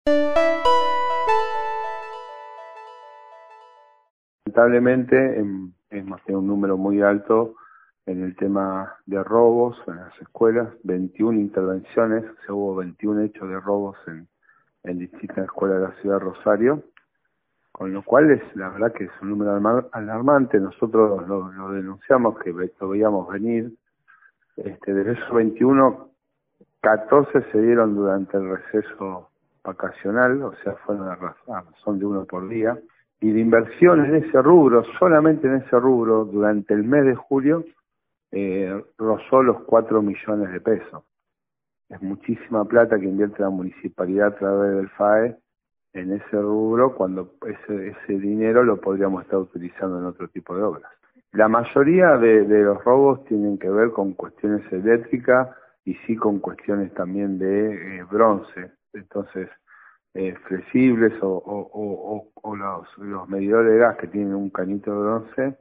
Lamentablemente hemos tenido un número muy alto en el tema de robos en las escuelas, 21 intervenciones, hubo 21 hechos de robos en distintas escuelas de la ciudad de Rosario, con lo cual la verdad que es un número alarmante. Nosotros lo denunciamos, que lo veíamos venir. De esos 21, 14 se dieron durante el receso vacacional, o sea, fueron a razón de uno por día. Y de inversión en ese rubro, solamente en ese rubro, durante el mes de julio, rozó los 4 millones de pesos. Es muchísima plata que invierte la municipalidad a través del FAE en ese rubro, cuando ese dinero lo podríamos estar utilizando en otro tipo de obras. La mayoría de los robos tienen que ver con cuestiones eléctricas y sí con cuestiones también de bronce. Entonces, flexibles o los medidores de gas que tienen un canito de bronce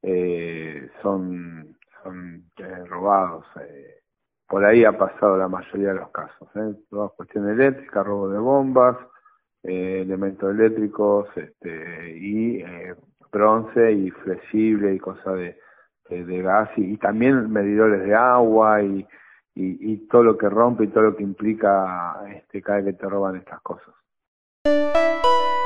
son robados. Por ahí ha pasado la mayoría de los casos. Todas cuestiones eléctricas, robo de bombas, elementos eléctricos y bronce y flexible y cosas de gas y también medidores de agua y todo lo que rompe y todo lo que implica cada vez que te roban estas cosas.